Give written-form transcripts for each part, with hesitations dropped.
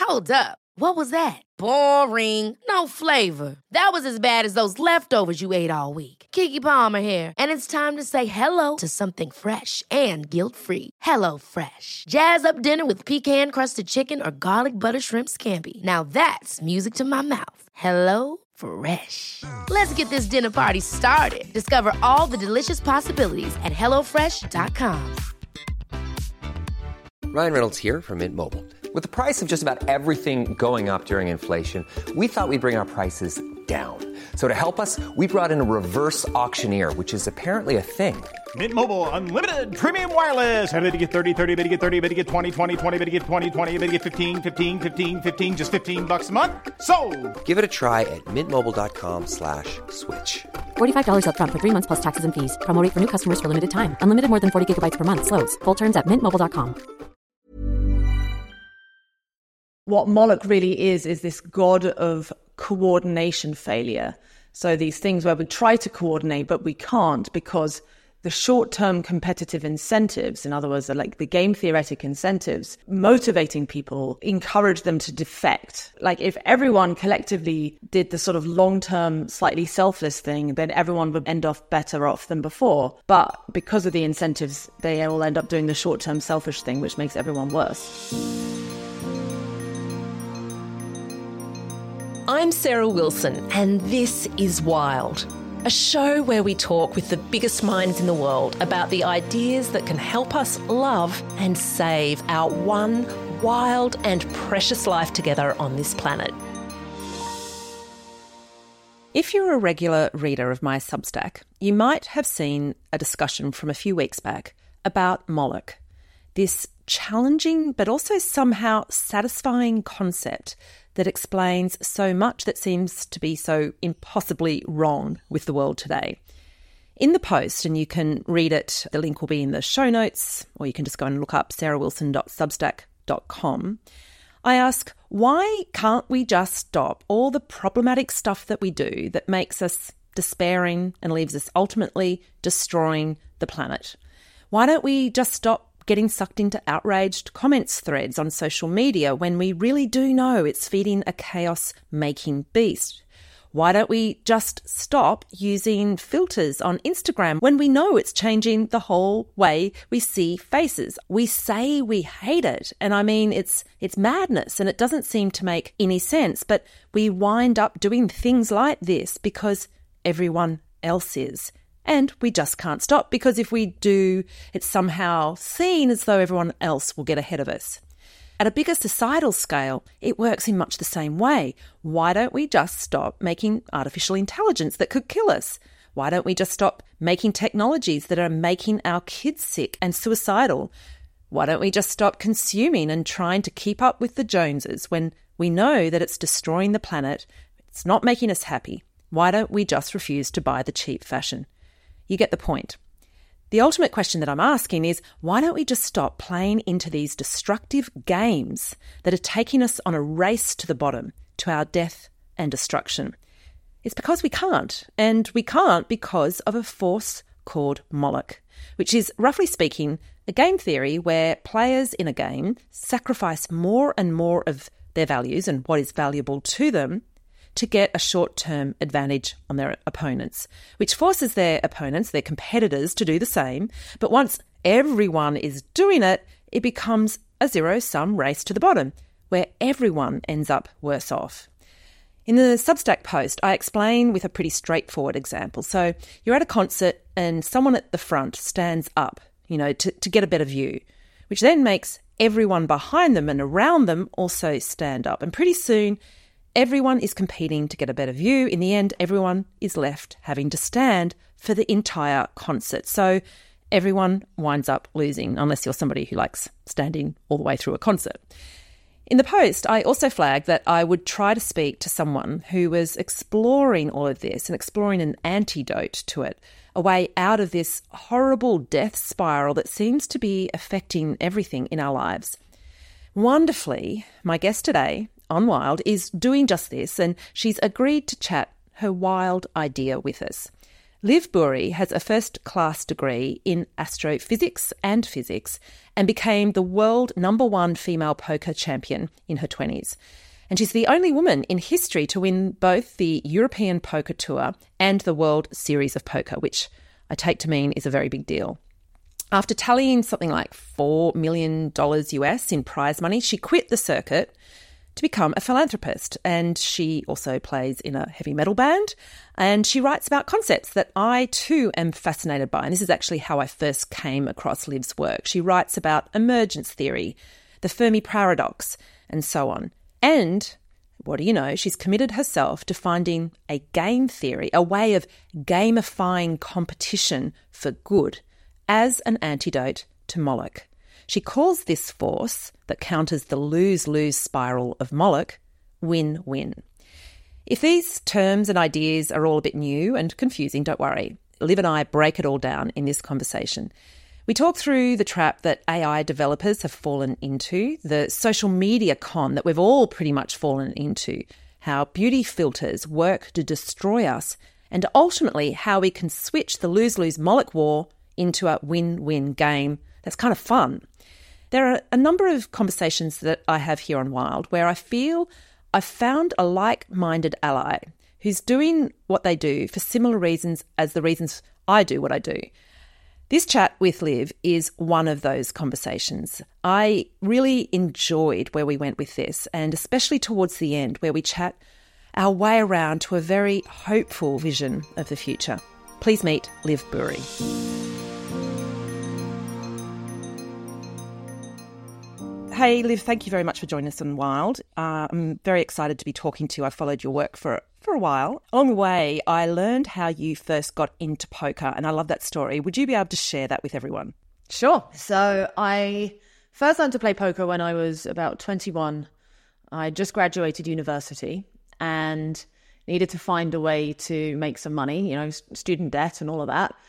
Hold up. What was that? Boring. No flavor. That was as bad as those leftovers you ate all week. Keke Palmer here, and it's time to say hello to something fresh and guilt-free. Hello Fresh. Jazz up dinner with pecan-crusted chicken or garlic butter shrimp scampi. Now that's music to my mouth. Hello Fresh. Let's get this dinner party started. Discover all the delicious possibilities at hellofresh.com. Ryan Reynolds here from Mint Mobile. With the price of just about everything going up during inflation, we thought we'd bring our prices down. So to help us, we brought in a reverse auctioneer, which is apparently a thing. Mint Mobile Unlimited Premium Wireless. How to get 30, 30, bit to get 30, bit to get 20, 20, 20, bit to get 20, 20, bit to get 15, 15, 15, 15, just $15 a month? Sold! Give it a try at mintmobile.com/switch. $45 up front for 3 months plus taxes and fees. Promo rate for new customers for limited time. Unlimited more than 40 gigabytes per month. Slows full terms at mintmobile.com. What Moloch really is this god of coordination failure. So these things where we try to coordinate, but we can't because the short-term competitive incentives, in other words, like the game theoretic incentives, motivating people, encourage them to defect. Like if everyone collectively did the sort of long-term, slightly selfless thing, then everyone would end off better off than before. But because of the incentives, they all end up doing the short-term selfish thing, which makes everyone worse. I'm Sarah Wilson, and this is Wild, a show where we talk with the biggest minds in the world about the ideas that can help us love and save our one wild and precious life together on this planet. If you're a regular reader of my Substack, you might have seen a discussion from a few weeks back about Moloch, this challenging but also somehow satisfying concept that explains so much that seems to be so impossibly wrong with the world today. In the post, and you can read it, the link will be in the show notes, or you can just go and look up sarahwilson.substack.com, I ask, why can't we just stop all the problematic stuff that we do that makes us despairing and leaves us ultimately destroying the planet? Why don't we just stop getting sucked into outraged comments threads on social media when we really do know it's feeding a chaos-making beast? Why don't we just stop using filters on Instagram when we know it's changing the whole way we see faces? We say we hate it, and I mean, it's madness, and it doesn't seem to make any sense, but we wind up doing things like this because everyone else is. And we just can't stop because if we do, it's somehow seen as though everyone else will get ahead of us. At a bigger societal scale, it works in much the same way. Why don't we just stop making artificial intelligence that could kill us? Why don't we just stop making technologies that are making our kids sick and suicidal? Why don't we just stop consuming and trying to keep up with the Joneses when we know that it's destroying the planet, it's not making us happy? Why don't we just refuse to buy the cheap fashion? You get the point. The ultimate question that I'm asking is, why don't we just stop playing into these destructive games that are taking us on a race to the bottom, to our death and destruction? It's because we can't, and we can't because of a force called Moloch, which is, roughly speaking, a game theory where players in a game sacrifice more and more of their values and what is valuable to them to get a short-term advantage on their opponents, which forces their opponents, their competitors, to do the same. But once everyone is doing it, it becomes a zero-sum race to the bottom, where everyone ends up worse off. In the Substack post, I explain with a pretty straightforward example. So you're at a concert and someone at the front stands up, to get a better view, which then makes everyone behind them and around them also stand up. And pretty soon, everyone is competing to get a better view. In the end, everyone is left having to stand for the entire concert. So everyone winds up losing, unless you're somebody who likes standing all the way through a concert. In the post, I also flagged that I would try to speak to someone who was exploring all of this and exploring an antidote to it, a way out of this horrible death spiral that seems to be affecting everything in our lives. Wonderfully, my guest today on Wild is doing just this, and she's agreed to chat her wild idea with us. Liv Bouri has a first-class degree in astrophysics and physics and became the world #1 female poker champion in her 20s. And she's the only woman in history to win both the European Poker Tour and the World Series of Poker, which I take to mean is a very big deal. After tallying something like $4 million US in prize money, she quit the circuit to become a philanthropist. And she also plays in a heavy metal band. And she writes about concepts that I too am fascinated by. And this is actually how I first came across Liv's work. She writes about emergence theory, the Fermi paradox, and so on. And what do you know? She's committed herself to finding a game theory, a way of gamifying competition for good as an antidote to Moloch. She calls this force that counters the lose-lose spiral of Moloch win-win. If these terms and ideas are all a bit new and confusing, don't worry. Liv and I break it all down in this conversation. We talk through the trap that AI developers have fallen into, the social media con that we've all pretty much fallen into, how beauty filters work to destroy us, and ultimately how we can switch the lose-lose Moloch war into a win-win game that's kind of fun. There are a number of conversations that I have here on Wild where I feel I've found a like-minded ally who's doing what they do for similar reasons as the reasons I do what I do. This chat with Liv is one of those conversations. I really enjoyed where we went with this, and especially towards the end where we chat our way around to a very hopeful vision of the future. Please meet Liv Bouri. Hey, Liv, thank you very much for joining us on Wild. I'm very excited to be talking to you. I've followed your work for a while. Along the way, I learned how you first got into poker, and I love that story. Would you be able to share that with everyone? Sure. So I first learned to play poker when I was about 21. I just graduated university and needed to find a way to make some money, student debt and all of that.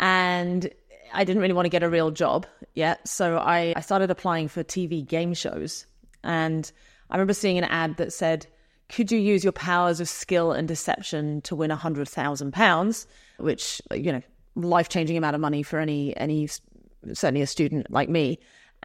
And I didn't really want to get a real job yet. So I started applying for TV game shows. And I remember seeing an ad that said, could you use your powers of skill and deception to win £100,000, which, life-changing amount of money for any certainly a student like me.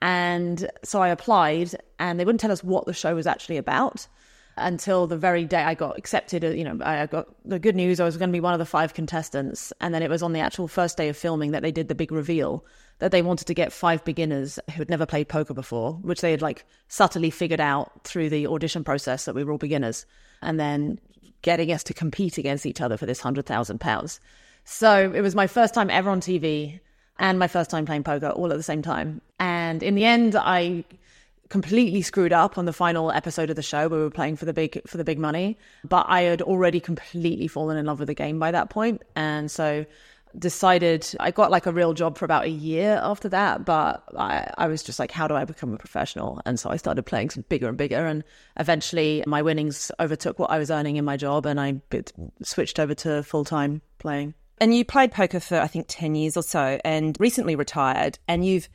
And so I applied, and they wouldn't tell us what the show was actually about until the very day I got accepted. I got the good news I was going to be one of the 5 contestants. And then it was on the actual first day of filming that they did the big reveal that they wanted to get 5 beginners who had never played poker before, which they had subtly figured out through the audition process that we were all beginners, and then getting us to compete against each other for this £100,000. So it was my first time ever on TV and my first time playing poker all at the same time. And in the end, I completely screwed up on the final episode of the show where we were playing for the big money, but I had already completely fallen in love with the game by that point. And so decided I got a real job for about a year after that, but I was just how do I become a professional? And so I started playing some bigger and bigger, and eventually my winnings overtook what I was earning in my job, and I switched over to full-time playing. And you played poker for, I think, 10 years or so, and recently retired, and you've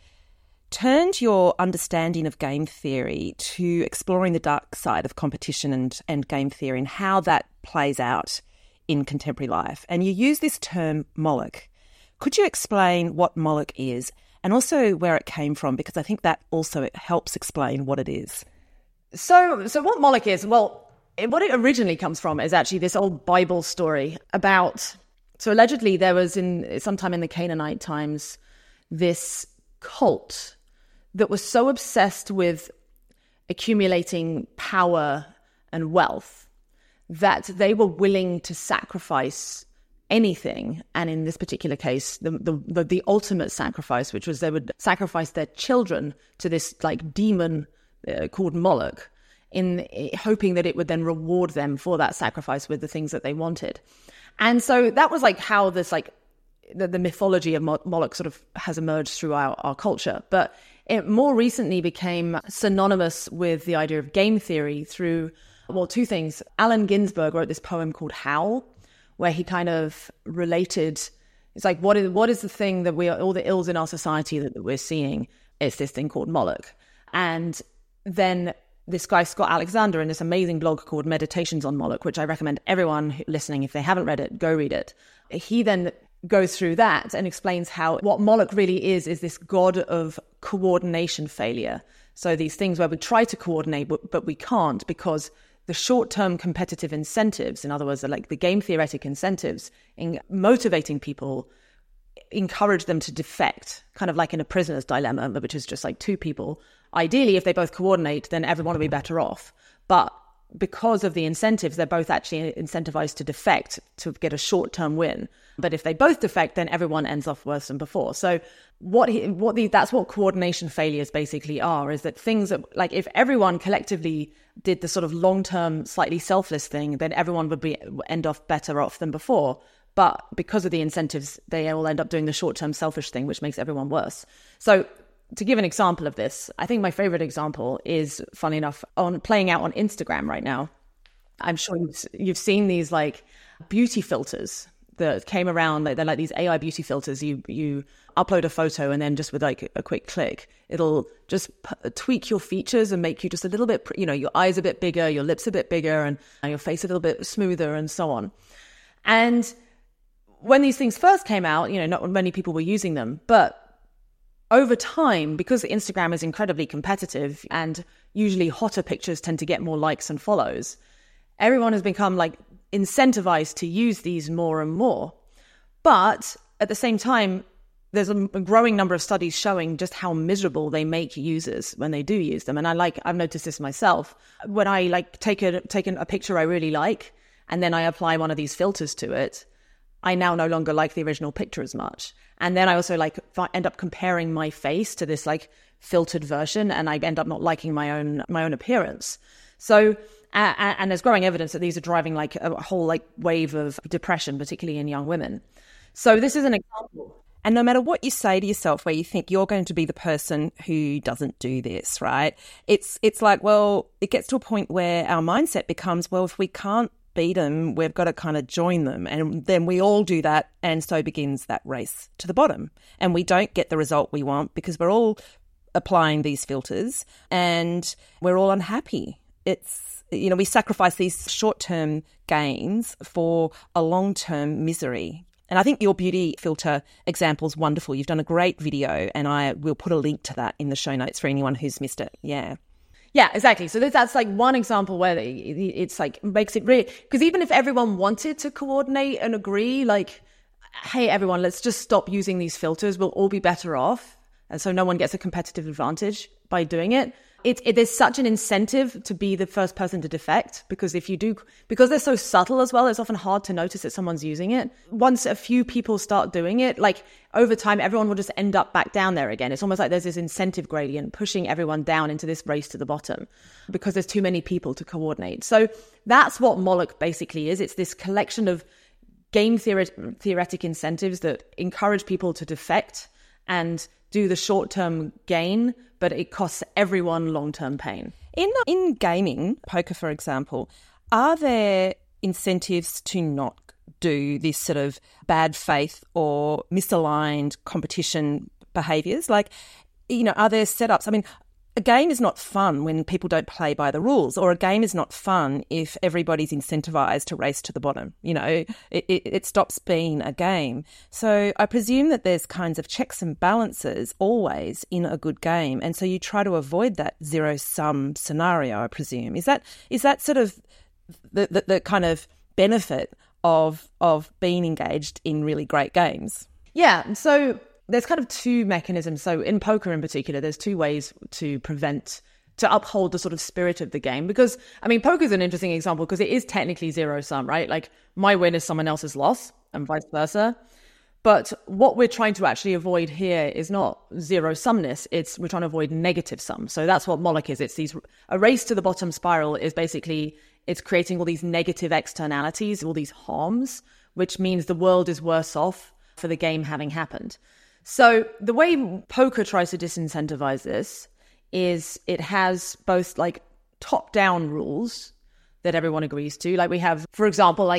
turned your understanding of game theory to exploring the dark side of competition and game theory and how that plays out in contemporary life. And you use this term Moloch. Could you explain what Moloch is and also where it came from? Because I think that also helps explain what it is. So what Moloch is, what it originally comes from is actually this old Bible story about, so allegedly there was sometime in the Canaanite times, this cult that was so obsessed with accumulating power and wealth that they were willing to sacrifice anything. And in this particular case, the ultimate sacrifice, which was they would sacrifice their children to this demon called Moloch, in hoping that it would then reward them for that sacrifice with the things that they wanted. And so that was how this the mythology of Moloch sort of has emerged through our culture. But it more recently became synonymous with the idea of game theory through, 2 things. Allen Ginsberg wrote this poem called Howl, where he kind of related, it's what is the thing that all the ills in our society that we're seeing? It's this thing called Moloch. And then this guy, Scott Alexander, in this amazing blog called Meditations on Moloch, which I recommend everyone listening, if they haven't read it, go read it. He then goes through that and explains how what Moloch really is this god of coordination failure. So these things where we try to coordinate, but we can't because the short-term competitive incentives, in other words, like the game theoretic incentives in motivating people, encourage them to defect, kind of like in a prisoner's dilemma, which is just like two people. Ideally, if they both coordinate, then everyone will be better off. But because of the incentives, they're both actually incentivized to defect to get a short-term win. But if they both defect, then everyone ends off worse than before. So that's what coordination failures basically are, is that things that, like, if everyone collectively did the sort of long-term, slightly selfless thing, then everyone would end off better off than before. But because of the incentives, they all end up doing the short-term selfish thing, which makes everyone worse. So to give an example of this, I think my favorite example is, funny enough, on playing out on Instagram right now. I'm sure you've seen these like beauty filters that came around. They're like these AI beauty filters. You upload a photo and then just with like a quick click, it'll just tweak your features and make you just a little bit, your eyes a bit bigger, your lips a bit bigger, and your face a little bit smoother and so on. And when these things first came out, not many people were using them, but over time, because Instagram is incredibly competitive and usually hotter pictures tend to get more likes and follows, everyone has become like incentivized to use these more and more. But at the same time, there's a growing number of studies showing just how miserable they make users when they do use them. And I've noticed this myself. When I take a picture I really like, and then I apply one of these filters to it, I now no longer like the original picture as much. And then I also end up comparing my face to this filtered version, and I end up not liking my own appearance. So, and there's growing evidence that these are driving a whole wave of depression, particularly in young women. So this is an example. And no matter what you say to yourself, where you think you're going to be the person who doesn't do this, right? It's like, well, it gets to a point where our mindset becomes, well, if we can't beat them, we've got to kind of join them. And then we all do that. And so begins that race to the bottom. And we don't get the result we want because we're all applying these filters and we're all unhappy. It's, we sacrifice these short-term gains for a long-term misery. And I think your beauty filter example is wonderful. You've done a great video, and I will put a link to that in the show notes for anyone who's missed it. Yeah, exactly. So that's one example where it's makes it really, because even if everyone wanted to coordinate and agree, hey, everyone, let's just stop using these filters. We'll all be better off. And so no one gets a competitive advantage by doing it. There's such an incentive to be the first person to defect, because because they're so subtle as well, it's often hard to notice that someone's using it. Once a few people start doing it, over time, everyone will just end up back down there again. It's almost like there's this incentive gradient pushing everyone down into this race to the bottom because there's too many people to coordinate. So that's what Moloch basically is. It's this collection of game theoretic incentives that encourage people to defect and do the short-term gain, but it costs everyone long-term pain. In gaming, poker, for example, are there incentives to not do this sort of bad faith or misaligned competition behaviours? Are there setups? I mean, a game is not fun when people don't play by the rules, or a game is not fun if everybody's incentivized to race to the bottom. It stops being a game. So I presume that there's kinds of checks and balances always in a good game. And so you try to avoid that zero-sum scenario, I presume. Is that sort of the kind of benefit of being engaged in really great games? Yeah, so there's kind of two mechanisms. So in poker in particular, there's two ways to uphold the sort of spirit of the game. Because, I mean, poker is an interesting example because it is technically zero sum, right? My win is someone else's loss and vice versa. But what we're trying to actually avoid here is not zero sumness. We're trying to avoid negative sum. So that's what Moloch is. A race to the bottom spiral is basically, it's creating all these negative externalities, all these harms, which means the world is worse off for the game having happened. So the way poker tries to disincentivize this is it has both top-down rules that everyone agrees to. We have, for example,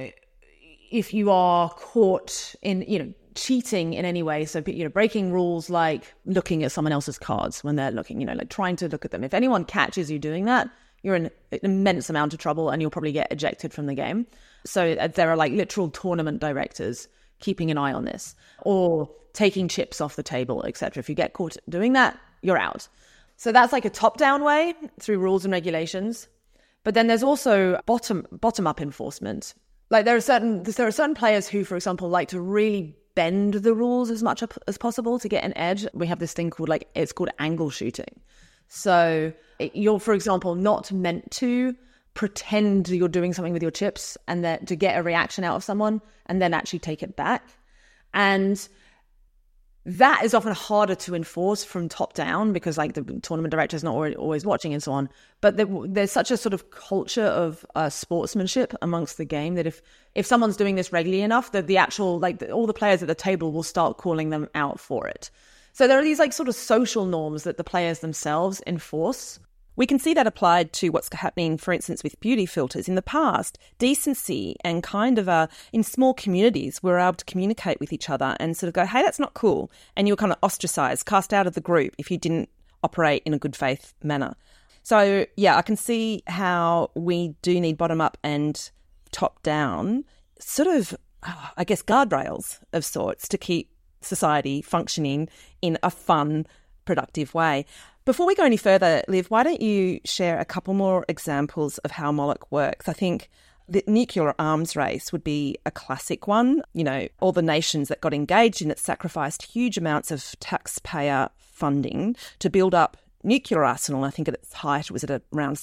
if you are caught in, cheating in any way, so, breaking rules like looking at someone else's cards when they're looking, trying to look at them. If anyone catches you doing that, you're in an immense amount of trouble and you'll probably get ejected from the game. So there are literal tournament directors keeping an eye on this, or taking chips off the table, etc. If you get caught doing that, you're out. So that's like a top-down way through rules and regulations. But then there's also bottom-up enforcement. Like there are certain players who, for example, like to really bend the rules as much as possible to get an edge. We have this thing called it's called angle shooting. So you're, for example, not meant to pretend you're doing something with your chips and that to get a reaction out of someone and then actually take it back. And that is often harder to enforce from top down because like the tournament director is not always watching and so on. But there's such a sort of culture of sportsmanship amongst the game that if someone's doing this regularly enough, that the actual all the players at the table will start calling them out for it. So there are these like sort of social norms that the players themselves enforce. We can see that applied to what's happening, for instance, with beauty filters. In the past, decency and kind of in small communities, we were able to communicate with each other and sort of go, hey, that's not cool. And you were kind of ostracized, cast out of the group if you didn't operate in a good faith manner. So, yeah, I can see how we do need bottom up and top down sort of, I guess, guardrails of sorts to keep society functioning in a fun, productive way. Before we go any further, Liv, why don't you share a couple more examples of how Moloch works? I think the nuclear arms race would be a classic one. You know, all the nations that got engaged in it sacrificed huge amounts of taxpayer funding to build up nuclear arsenal. I think at its height it was at around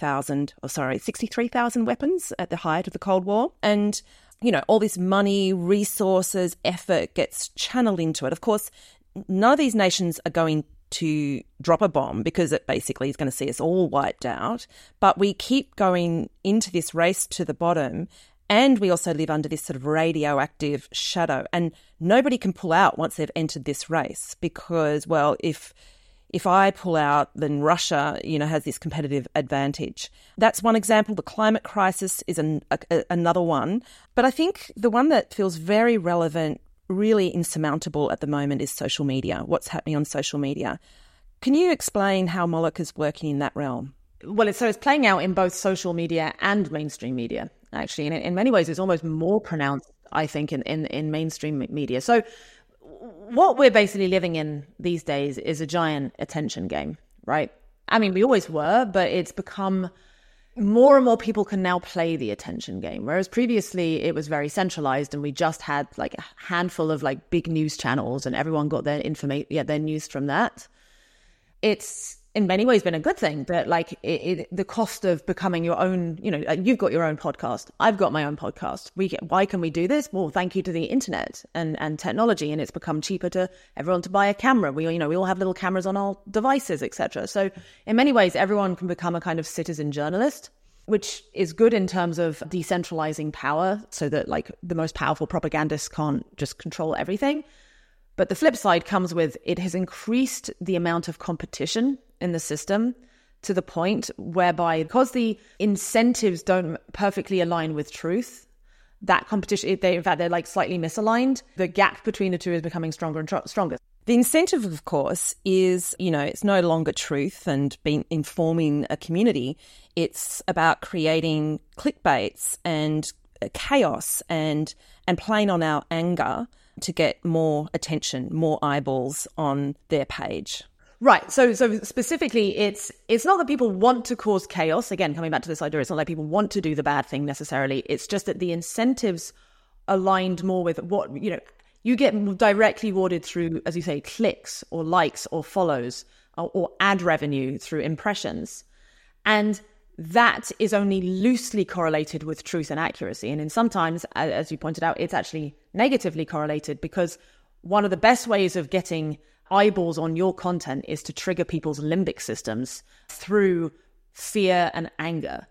63,000 weapons at the height of the Cold War. And, you know, all this money, resources, effort gets channeled into it. Of course, none of these nations are going to drop a bomb because it basically is going to see us all wiped out. But we keep going into this race to the bottom, and we also live under this sort of radioactive shadow. And nobody can pull out once they've entered this race because, well, if I pull out, then Russia, you know, has this competitive advantage. That's one example. The climate crisis is another one. But I think the one that feels very relevant, really insurmountable at the moment is social media, what's happening on social media. Can you explain how Moloch is working in that realm? Well, it's playing out in both social media and mainstream media, actually. And in many ways, it's almost more pronounced, I think, in mainstream media. So what we're basically living in these days is a giant attention game, right? I mean, we always were, but it's become more and more people can now play the attention game, whereas previously it was very centralized and we just had like a handful of like big news channels and everyone got their their news from that. It's in many ways been a good thing that like the cost of becoming your own, you know, you've got your own podcast, I've got my own podcast. Why can we do this? Well, thank you to the internet and technology, and it's become cheaper to everyone to buy a camera. We all have little cameras on our devices, etc. So in many ways, everyone can become a kind of citizen journalist, which is good in terms of decentralizing power so that like the most powerful propagandists can't just control everything. But the flip side comes with it has increased the amount of competition in the system to the point whereby, because the incentives don't perfectly align with truth, that competition, they're like slightly misaligned. The gap between the two is becoming stronger and stronger. The incentive, of course, is, you know, it's no longer truth and informing a community. It's about creating clickbaits and chaos and playing on our anger to get more attention, more eyeballs on their page. Right. So specifically, it's not that people want to cause chaos. Again, coming back to this idea, it's not like people want to do the bad thing necessarily. It's just that the incentives aligned more with what, you know, you get directly rewarded through, as you say, clicks or likes or follows or ad revenue through impressions. And that is only loosely correlated with truth and accuracy. And in sometimes, as you pointed out, it's actually negatively correlated, because one of the best ways of getting eyeballs on your content is to trigger people's limbic systems through fear and anger.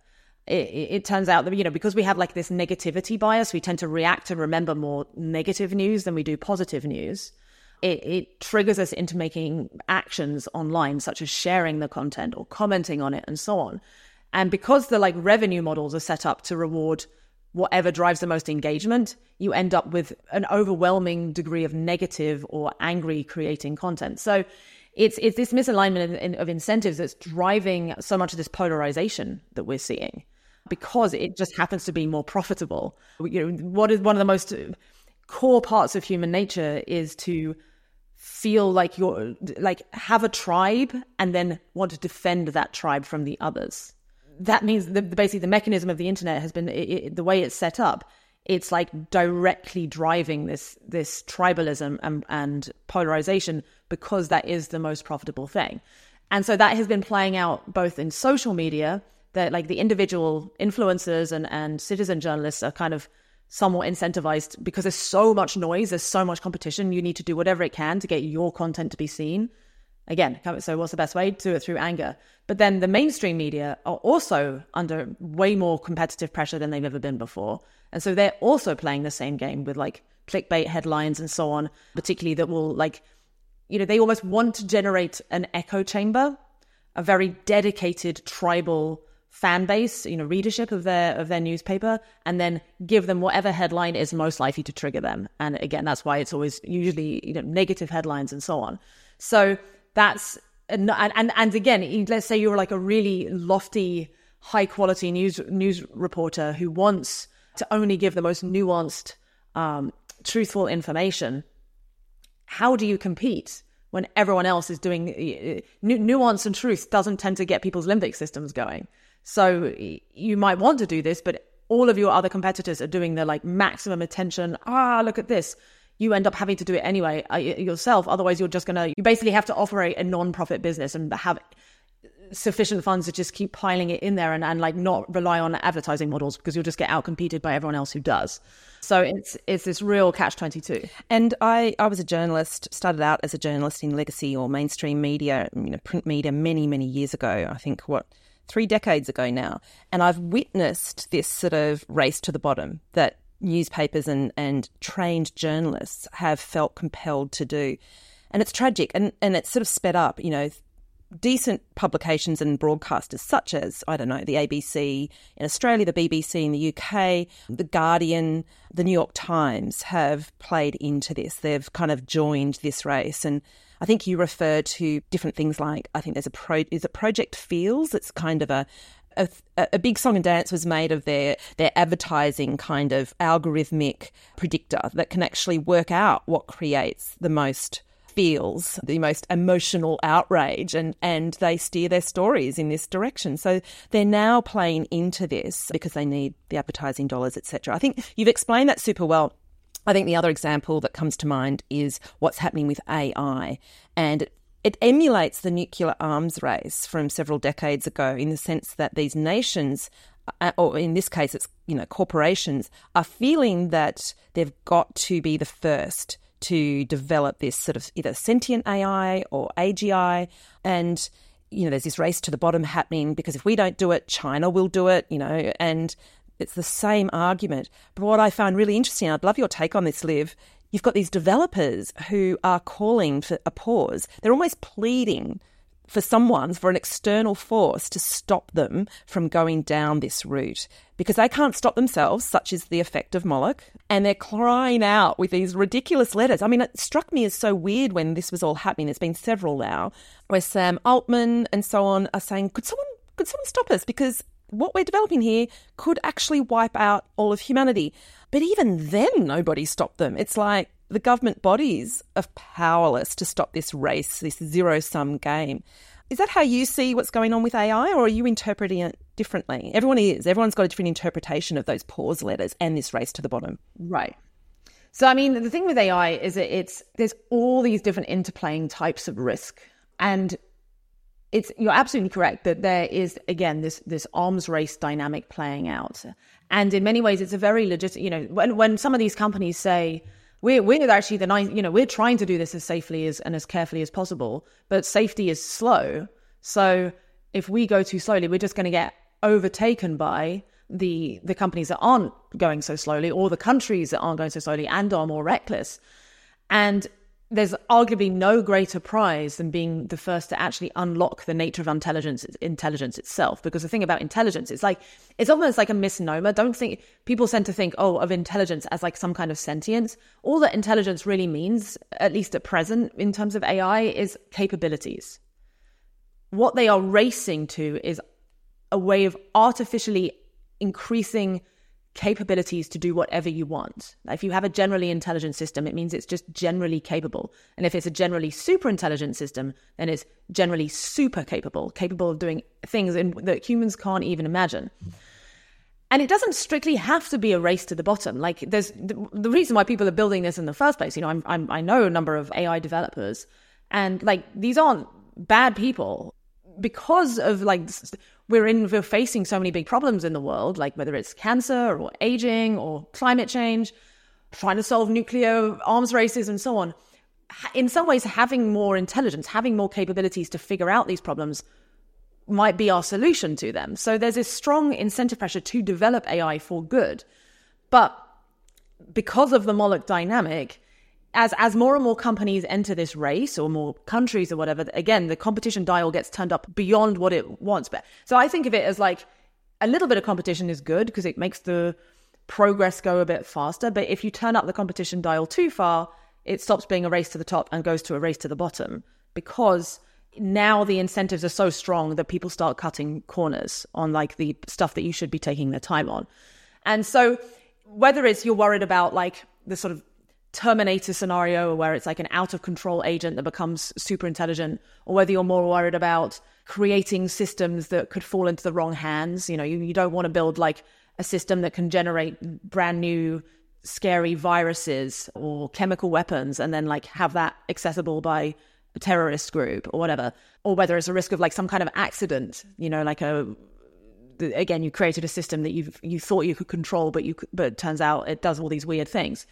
It turns out that, you know, because we have like this negativity bias, we tend to react and remember more negative news than we do positive news. It triggers us into making actions online, such as sharing the content or commenting on it and so on. And because the like revenue models are set up to reward whatever drives the most engagement, you end up with an overwhelming degree of negative or angry creating content. So it's this misalignment of incentives that's driving so much of this polarization that we're seeing, because it just happens to be more profitable. You know, what is one of the most core parts of human nature is to feel like you're like have a tribe and then want to defend that tribe from the others. That means basically the mechanism of the internet has been the way it's set up. It's like directly driving this tribalism and polarization because that is the most profitable thing. And so that has been playing out both in social media, that like the individual influencers and citizen journalists are kind of somewhat incentivized because there's so much noise, there's so much competition. You need to do whatever it can to get your content to be seen. Again, so what's the best way? Do it through anger. But then the mainstream media are also under way more competitive pressure than they've ever been before. And so they're also playing the same game with like clickbait headlines and so on, particularly that will like, you know, they almost want to generate an echo chamber, a very dedicated tribal fan base, you know, readership of their newspaper, and then give them whatever headline is most likely to trigger them. And again, that's why it's always usually, you know, negative headlines and so on. So that's, and again, let's say you're like a really lofty, high quality news reporter who wants to only give the most nuanced, truthful information. How do you compete when everyone else is doing nuance and truth doesn't tend to get people's limbic systems going? So you might want to do this, but all of your other competitors are doing the like maximum attention. Look at this. You end up having to do it anyway yourself. Otherwise, you basically have to operate a non-profit business and have sufficient funds to just keep piling it in there and like not rely on advertising models because you'll just get outcompeted by everyone else who does. So it's this real catch-22. And I was a journalist, started out as a journalist in legacy or mainstream media, you know, print media many, many years ago. I think 3 decades ago now. And I've witnessed this sort of race to the bottom that newspapers and trained journalists have felt compelled to do. And it's tragic. And it's sort of sped up, you know, decent publications and broadcasters such as, I don't know, the ABC in Australia, the BBC in the UK, The Guardian, the New York Times have played into this. They've kind of joined this race. And I think you refer to different things like, I think there's is it Project Feels? It's kind of a big song and dance was made of their advertising kind of algorithmic predictor that can actually work out what creates the most feels, the most emotional outrage, and they steer their stories in this direction. So they're now playing into this because they need the advertising dollars, etc. I think you've explained that super well. I think the other example that comes to mind is what's happening with AI, and it emulates the nuclear arms race from several decades ago in the sense that these nations, or in this case it's, you know, corporations, are feeling that they've got to be the first to develop this sort of either sentient AI or AGI. And, you know, there's this race to the bottom happening because if we don't do it, China will do it, you know, and it's the same argument. But what I found really interesting, I'd love your take on this, Liv, you've got these developers who are calling for a pause. They're almost pleading for an external force to stop them from going down this route because they can't stop themselves, such is the effect of Moloch, and they're crying out with these ridiculous letters. I mean, it struck me as so weird when this was all happening. There's been several now where Sam Altman and so on are saying, could someone stop us? Because what we're developing here could actually wipe out all of humanity. But even then, nobody stopped them. It's like the government bodies are powerless to stop this race, this zero-sum game. Is that how you see what's going on with AI, or are you interpreting it differently? Everyone is. Everyone's got a different interpretation of those pause letters and this race to the bottom. Right. So, I mean, the thing with AI is that there's all these different interplaying types of risk. And you're absolutely correct that there is, again, this arms race dynamic playing out. And in many ways, it's a very legit, you know, when some of these companies say, we're actually we're trying to do this as safely and as carefully as possible, but safety is slow. So if we go too slowly, we're just going to get overtaken by the companies that aren't going so slowly, or the countries that aren't going so slowly and are more reckless. And there's arguably no greater prize than being the first to actually unlock the nature of intelligence itself. Because the thing about intelligence, it's almost like a misnomer. People tend to think, of intelligence as like some kind of sentience. All that intelligence really means, at least at present, in terms of AI, is capabilities. What they are racing to is a way of artificially increasing capabilities to do whatever you want. If you have a generally intelligent system, it means it's just generally capable. And if it's a generally super intelligent system, then it's generally super capable of doing things that humans can't even imagine. And it doesn't strictly have to be a race to the bottom. Like, there's the reason why people are building this in the first place. I know a number of AI developers, and like, these aren't bad people. Because of like, we're facing so many big problems in the world, like whether it's cancer or aging or climate change, trying to solve nuclear arms races and so on. In some ways, having more intelligence, having more capabilities to figure out these problems might be our solution to them. So there's this strong incentive pressure to develop AI for good. But because of the Moloch dynamic, as more and more companies enter this race, or more countries or whatever, again, the competition dial gets turned up beyond what it wants. But so I think of it as like, a little bit of competition is good because it makes the progress go a bit faster. But if you turn up the competition dial too far, it stops being a race to the top and goes to a race to the bottom, because now the incentives are so strong that people start cutting corners on like the stuff that you should be taking their time on. And so whether it's you're worried about like the sort of Terminator scenario where it's like an out of control agent that becomes super intelligent, or whether you're more worried about creating systems that could fall into the wrong hands. You don't want to build like a system that can generate brand new scary viruses or chemical weapons and then like have that accessible by a terrorist group or whatever, or whether it's a risk of like some kind of accident, like again, you created a system that you thought you could control, but it turns out it does all these weird things.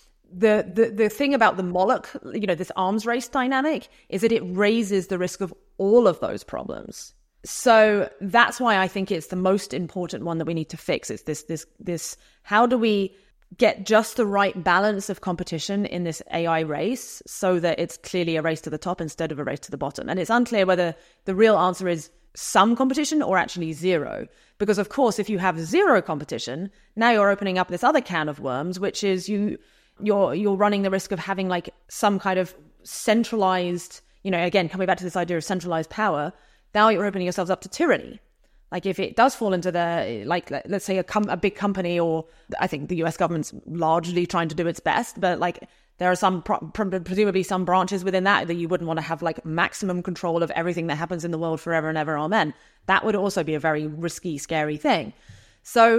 The thing about the Moloch, this arms race dynamic, is that it raises the risk of all of those problems. So that's why I think it's the most important one that we need to fix. It's this how do we get just the right balance of competition in this AI race so that it's clearly a race to the top instead of a race to the bottom. And it's unclear whether the real answer is some competition or actually zero. Because of course, if you have zero competition, now you're opening up this other can of worms, which is you're running the risk of having like some kind of centralized, again, coming back to this idea of centralized power, now you're opening yourselves up to tyranny. Like if it does fall into like, let's say a big company, or I think the US government's largely trying to do its best, but like there are some, presumably some branches within that you wouldn't want to have like maximum control of everything that happens in the world forever and ever, amen. That would also be a very risky, scary thing. So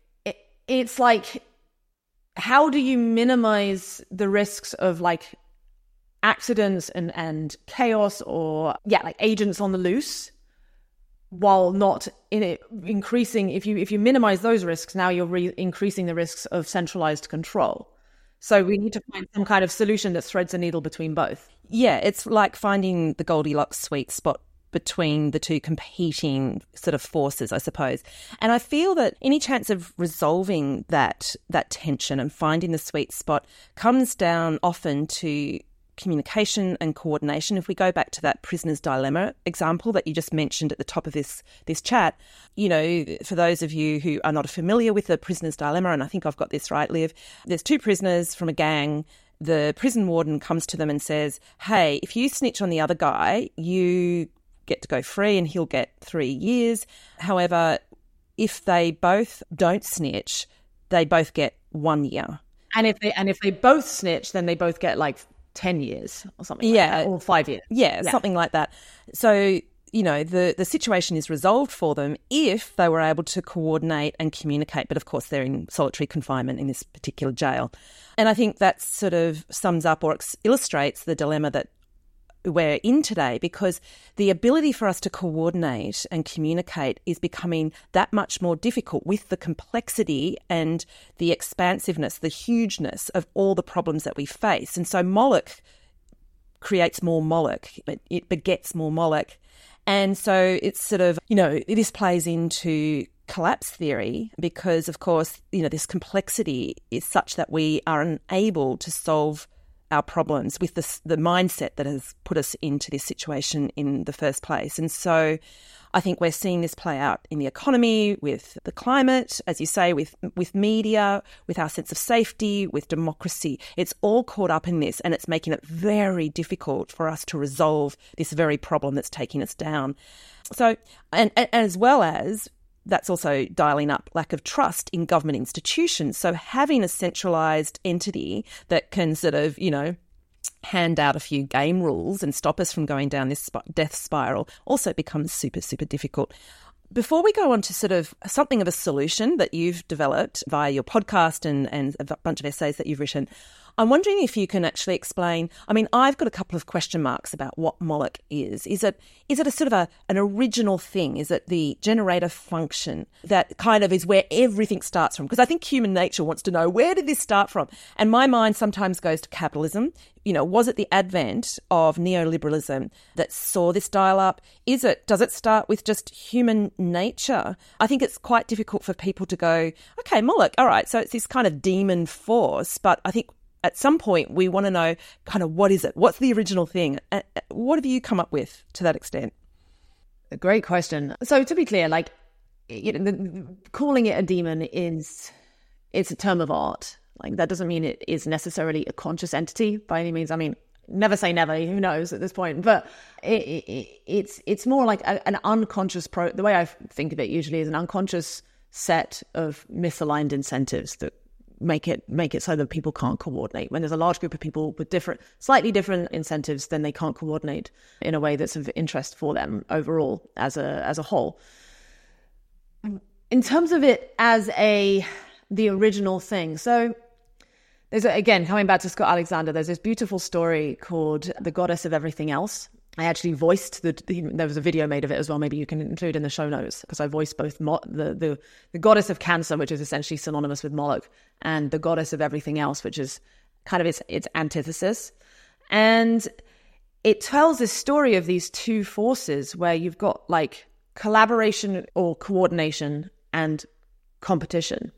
it's like, how do you minimize the risks of like accidents and chaos, or like agents on the loose, while not increasing? If you minimize those risks, now you're increasing the risks of centralized control. So we need to find some kind of solution that threads a needle between both. Yeah, it's like finding the Goldilocks sweet spot between the two competing sort of forces, I suppose. And I feel that any chance of resolving that tension and finding the sweet spot comes down often to communication and coordination. If we go back to that prisoner's dilemma example that you just mentioned at the top of this chat, for those of you who are not familiar with the prisoner's dilemma, and I think I've got this right, Liv, there's two prisoners from a gang. The prison warden comes to them and says, hey, if you snitch on the other guy, you get to go free and he'll get 3 years. However, if they both don't snitch, they both get 1 year. And if they both snitch, then they both get like 10 years or something like that, or 5 years. Yeah, something like that. So, the situation is resolved for them if they were able to coordinate and communicate. But of course, they're in solitary confinement in this particular jail. And I think that sort of sums up or illustrates the dilemma that we're in today, because the ability for us to coordinate and communicate is becoming that much more difficult with the complexity and the expansiveness, the hugeness of all the problems that we face. And so Moloch creates more Moloch, but it begets more Moloch. And so it's sort of, this plays into collapse theory because, of course, this complexity is such that we are unable to solve our problems with the mindset that has put us into this situation in the first place. And so I think we're seeing this play out in the economy, with the climate, as you say, with media, with our sense of safety, with democracy. It's all caught up in this, and it's making it very difficult for us to resolve this very problem that's taking us down. So, and as well as that's also dialing up lack of trust in government institutions. So having a centralised entity that can sort of, hand out a few game rules and stop us from going down this death spiral also becomes super, super difficult. Before we go on to sort of something of a solution that you've developed via your podcast and a bunch of essays that you've written, I'm wondering if you can actually explain, I've got a couple of question marks about what Moloch is. Is it a sort of an original thing? Is it the generator function that kind of is where everything starts from? Because I think human nature wants to know, where did this start from? And my mind sometimes goes to capitalism. Was it the advent of neoliberalism that saw this dial up? Does it start with just human nature? I think it's quite difficult for people to go, okay, Moloch, all right, so it's this kind of demon force, but I think at some point we want to know kind of what is it? What's the original thing? What have you come up with to that extent? A great question. So to be clear, calling it a demon it's a term of art. That doesn't mean it is necessarily a conscious entity by any means. Never say never, who knows at this point, but it's more like an unconscious the way I think of it usually is an unconscious set of misaligned incentives that make it so that people can't coordinate. When there's a large group of people with slightly different incentives, then they can't coordinate in a way that's of interest for them overall as a whole. In terms of it as the original thing, so there's again, coming back to Scott Alexander, there's this beautiful story called The Goddess of Everything Else. I actually voiced there was a video made of it as well. Maybe you can include in the show notes, because I voiced both the goddess of cancer, which is essentially synonymous with Moloch, and the goddess of everything else, which is kind of its antithesis. And it tells this story of these two forces where you've got collaboration or coordination and competition.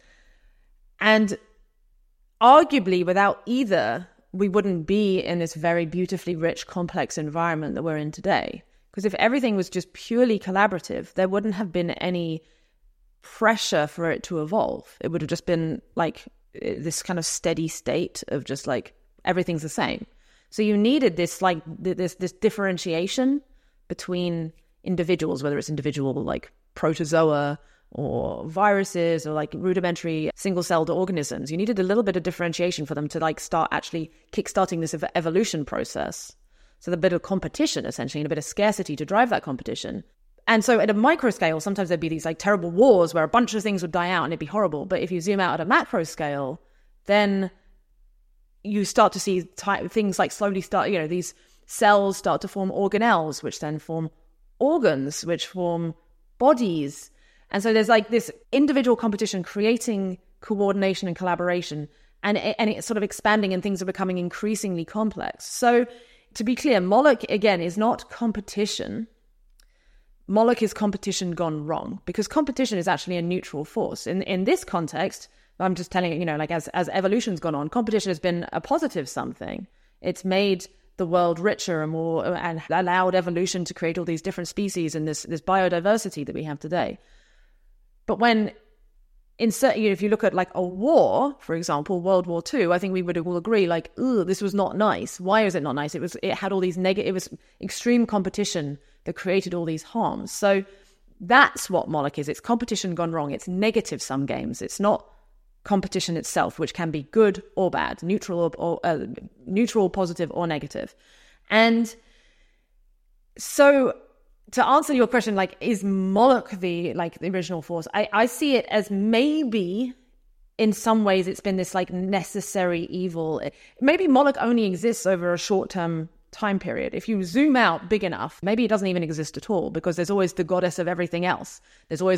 And arguably without either, we wouldn't be in this very beautifully rich, complex environment that we're in today. Because if everything was just purely collaborative, there wouldn't have been any pressure for it to evolve. It would have just been this kind of steady state of just everything's the same. So you needed this this differentiation between individuals, whether it's individual protozoa or viruses or rudimentary single-celled organisms. You needed a little bit of differentiation for them to start actually kickstarting this evolution process. So a bit of competition, essentially, and a bit of scarcity to drive that competition. And so at a micro scale, sometimes there'd be these terrible wars where a bunch of things would die out and it'd be horrible. But if you zoom out at a macro scale, then you start to see things slowly start, these cells start to form organelles, which then form organs, which form bodies. And so there's this individual competition creating coordination and collaboration, and it's sort of expanding, and things are becoming increasingly complex. So to be clear, Moloch, again, is not competition. Moloch is competition gone wrong, because competition is actually a neutral force. In this context, I'm just telling you, as evolution's gone on, competition has been a positive something. It's made the world richer and more, and allowed evolution to create all these different species and this biodiversity that we have today. But when if you look at a war, for example, World War II, I think we would all agree, this was not nice. Why is it not nice? It had all these it was extreme competition that created all these harms. So that's what Moloch is. It's competition gone wrong. It's negative sum games. It's not competition itself, which can be good or bad, neutral or neutral, positive or negative. And so to answer your question, is Moloch the original force? I see it as maybe in some ways it's been this necessary evil. Maybe Moloch only exists over a short-term time period. If you zoom out big enough, maybe it doesn't even exist at all, because there's always the goddess of everything else. There's always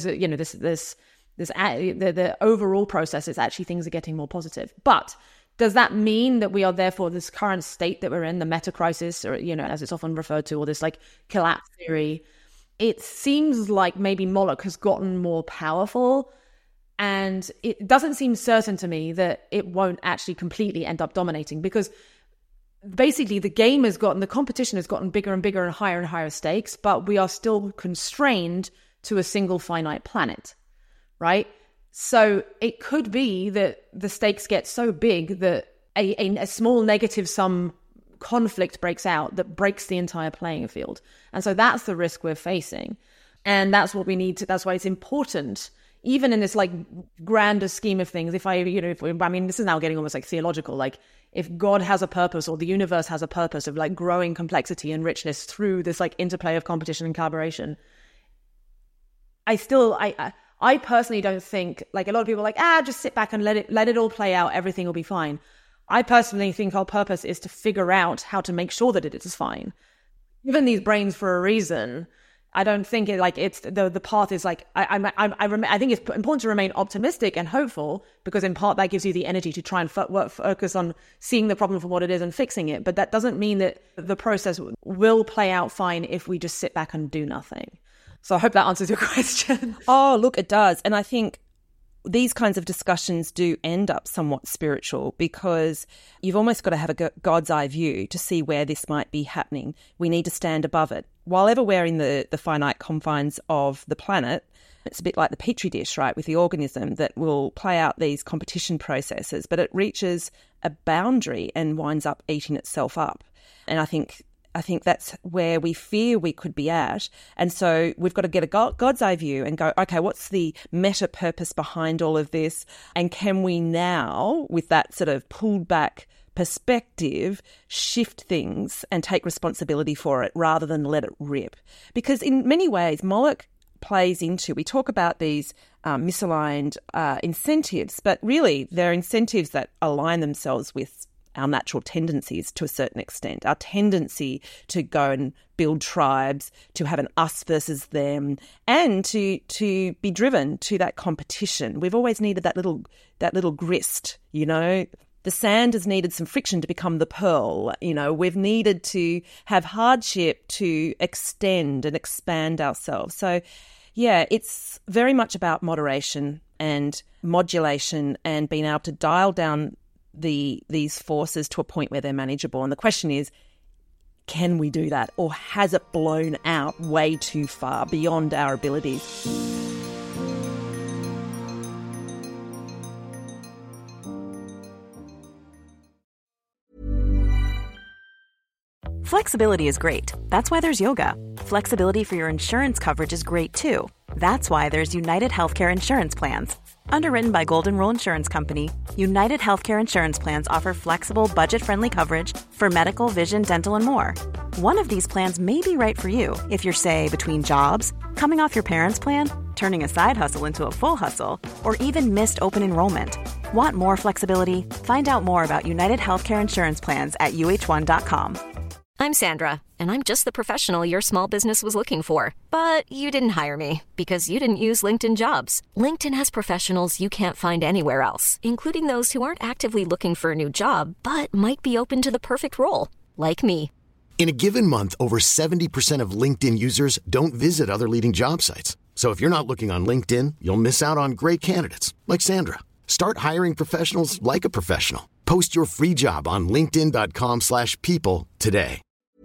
the overall process is actually things are getting more positive. But does that mean that we are therefore this current state that we're in, the meta crisis, or as it's often referred to, or this collapse theory? It seems like maybe Moloch has gotten more powerful, and it doesn't seem certain to me that it won't actually completely end up dominating, because basically the competition has gotten bigger and bigger and higher stakes, but we are still constrained to a single finite planet, right? So it could be that the stakes get so big that a small negative sum conflict breaks out that breaks the entire playing field. And so that's the risk we're facing. And that's what we need to, that's why it's important, even in this like grander scheme of things. I mean, this is now getting almost like theological, like if God has a purpose or the universe has a purpose of like growing complexity and richness through this like interplay of competition and collaboration, I personally don't think, like a lot of people are like, just sit back and let it all play out. Everything will be fine. I personally think our purpose is to figure out how to make sure that it is fine. Given these brains for a reason, I don't think it like it's the path is like I think it's important to remain optimistic and hopeful, because in part that gives you the energy to try and focus on seeing the problem for what it is and fixing it. But that doesn't mean that the process will play out fine if we just sit back and do nothing. So I hope that answers your question. Oh, look, it does. And I think these kinds of discussions do end up somewhat spiritual, because you've almost got to have a God's eye view to see where this might be happening. We need to stand above it. While ever we're in the finite confines of the planet, it's a bit like the petri dish, right, with the organism that will play out these competition processes, but it reaches a boundary and winds up eating itself up. And I think that's where we fear we could be at. And so we've got to get a God's eye view and go, okay, what's the meta purpose behind all of this? And can we now, with that sort of pulled back perspective, shift things and take responsibility for it rather than let it rip? Because in many ways, Moloch plays into, we talk about these misaligned incentives, but really they're incentives that align themselves with our natural tendencies to a certain extent, our tendency to go and build tribes, to have an us versus them, and to be driven to that competition. We've always needed that little grist, you know. The sand has needed some friction to become the pearl. You know, we've needed to have hardship to extend and expand ourselves. So, yeah, it's very much about moderation and modulation and being able to dial down these forces to a point where they're manageable. And the question is, can we do that? Or has it blown out way too far beyond our abilities? Flexibility is great. That's why there's yoga. Flexibility for your insurance coverage is great too. That's why there's United Healthcare Insurance Plans. Underwritten by Golden Rule Insurance Company, United Healthcare Insurance Plans offer flexible, budget-friendly coverage for medical, vision, dental, and more. One of these plans may be right for you if you're, say, between jobs, coming off your parents' plan, turning a side hustle into a full hustle, or even missed open enrollment. Want more flexibility? Find out more about United Healthcare Insurance Plans at uh1.com. I'm Sandra, and I'm just the professional your small business was looking for. But you didn't hire me because you didn't use LinkedIn Jobs. LinkedIn has professionals you can't find anywhere else, including those who aren't actively looking for a new job, but might be open to the perfect role, like me. In a given month, over 70% of LinkedIn users don't visit other leading job sites. So if you're not looking on LinkedIn, you'll miss out on great candidates, like Sandra. Start hiring professionals like a professional. Post your free job on linkedin.com/people today.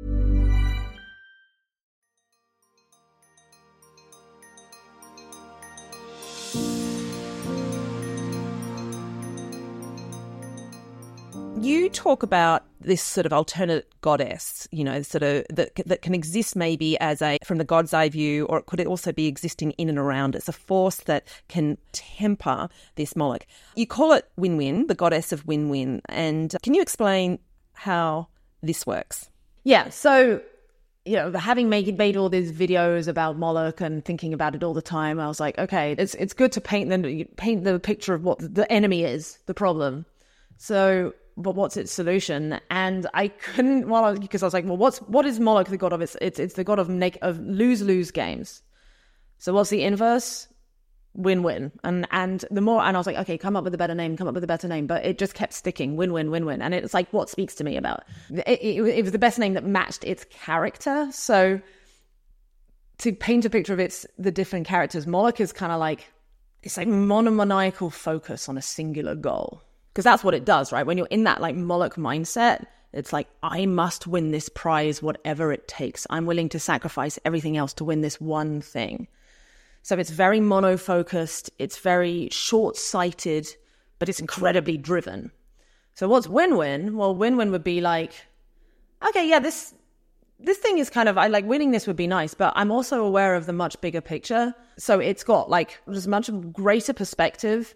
You talk about this sort of alternate goddess, you know, sort of that can exist maybe as from the God's eye view, or it could also be existing in and around. It's a force that can temper this Moloch. You call it win-win, the goddess of win-win. And can you explain how this works? Yeah, so, you know, having made all these videos about Moloch and thinking about it all the time, I was like, okay, it's good to paint the picture of what the enemy is, the problem. So, but what's its solution? And I couldn't, because I was like, well, what is Moloch the god of? It's the god of lose-lose games. So what's the inverse? Win-win. And I was like, okay, come up with a better name. But it just kept sticking, win-win. And it's like, what speaks to me about it was the best name that matched its character. So to paint a picture of the different characters, Moloch is kind of like, it's like monomaniacal focus on a singular goal. Because that's what it does, right? When you're in that like Moloch mindset, it's like, I must win this prize, whatever it takes. I'm willing to sacrifice everything else to win this one thing. So it's very mono-focused, it's very short-sighted, but it's incredibly driven. So what's win-win? Well, win-win would be like, okay, yeah, this this thing is kind of, I like winning this would be nice, but I'm also aware of the much bigger picture. So it's got like just much greater perspective,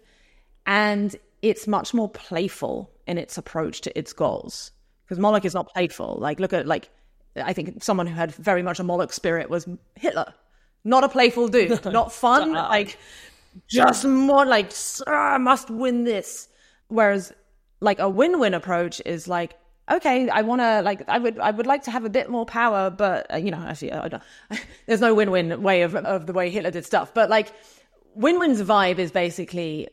and it's much more playful in its approach to its goals. Because Moloch is not playful. Like, look at, like, I think someone who had very much a Moloch spirit was Hitler. Not a playful dude. Not fun. Like, just more like, I must win this. Whereas, like, a win-win approach is like, okay, I want to, like, I would like to have a bit more power, but, actually, there's no win-win way of the way Hitler did stuff. But, like, win-win's vibe is basically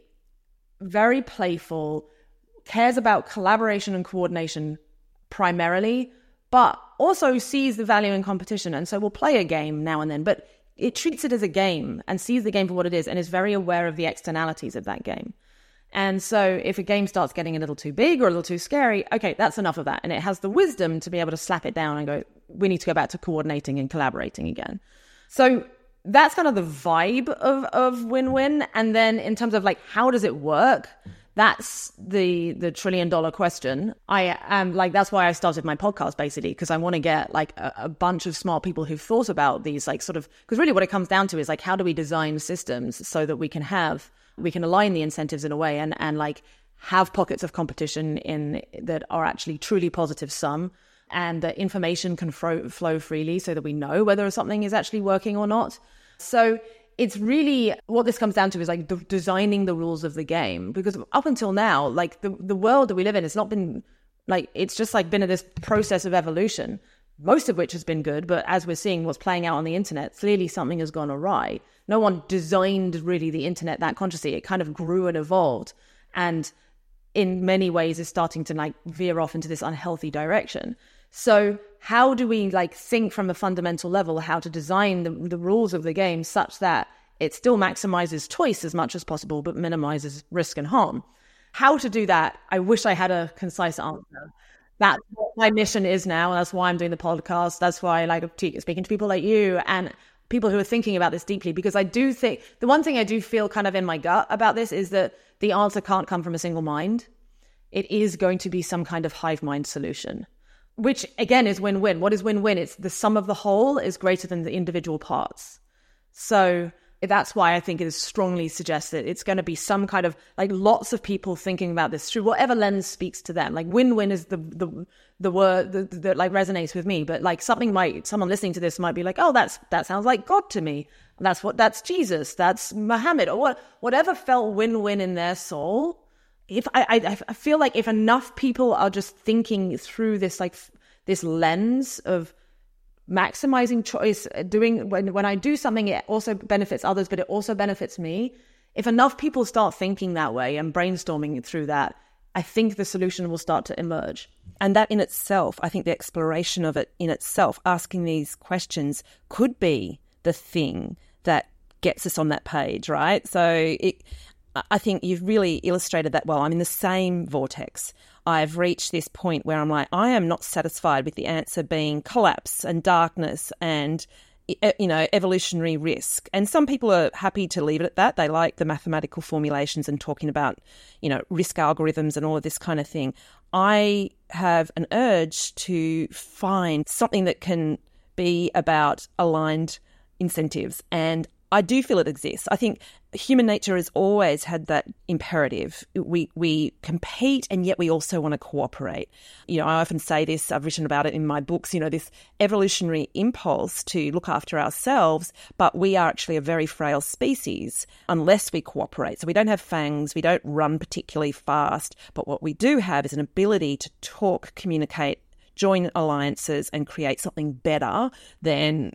very playful, cares about collaboration and coordination primarily, but also sees the value in competition. And so we'll play a game now and then, but it treats it as a game and sees the game for what it is and is very aware of the externalities of that game. And so if a game starts getting a little too big or a little too scary, okay, that's enough of that. And it has the wisdom to be able to slap it down and go, we need to go back to coordinating and collaborating again. So that's kind of the vibe of win-win. And then in terms of like, how does it work? That's the $1 trillion question. I am like, that's why I started my podcast basically, because I want to get like a bunch of smart people who've thought about these like sort of, because really what it comes down to is like, how do we design systems so that we can align the incentives in a way and like have pockets of competition in that are actually truly positive sum, and that information can flow freely so that we know whether something is actually working or not. So it's really what this comes down to is like designing the rules of the game, because up until now, like the world that we live in has not been like, it's just like been in this process of evolution, most of which has been good. But as we're seeing what's playing out on the internet, clearly something has gone awry. No one designed really the internet that consciously. It kind of grew and evolved, and in many ways is starting to like veer off into this unhealthy direction. So how do we like think from a fundamental level how to design the rules of the game such that it still maximizes choice as much as possible, but minimizes risk and harm? How to do that? I wish I had a concise answer. That's what my mission is now. That's why I'm doing the podcast. That's why I like speaking to people like you and people who are thinking about this deeply, because I do think the one thing I do feel kind of in my gut about this is that the answer can't come from a single mind. It is going to be some kind of hive mind solution, which again is win-win. What is win-win? It's the sum of the whole is greater than the individual parts. So that's why I think it is strongly suggested it's going to be some kind of like lots of people thinking about this through whatever lens speaks to them. Like win-win is the word that like resonates with me, but like someone listening to this might be like, oh, that sounds like God to me. That's Jesus, that's Muhammad, or whatever felt win-win in their soul. If I feel like if enough people are just thinking through this like this lens of maximizing choice, doing when I do something, it also benefits others, but it also benefits me. If enough people start thinking that way and brainstorming through that, I think the solution will start to emerge. And that in itself, I think the exploration of it in itself, asking these questions, could be the thing that gets us on that page, right? So I think you've really illustrated that well. I'm in the same vortex. I've reached this point where I'm like, I am not satisfied with the answer being collapse and darkness and, evolutionary risk. And some people are happy to leave it at that. They like the mathematical formulations and talking about, risk algorithms and all of this kind of thing. I have an urge to find something that can be about aligned incentives, and I do feel it exists. I think human nature has always had that imperative. We compete, and yet we also want to cooperate. I often say this, I've written about it in my books, this evolutionary impulse to look after ourselves, but we are actually a very frail species unless we cooperate. So we don't have fangs, we don't run particularly fast, but what we do have is an ability to talk, communicate, join alliances and create something better than,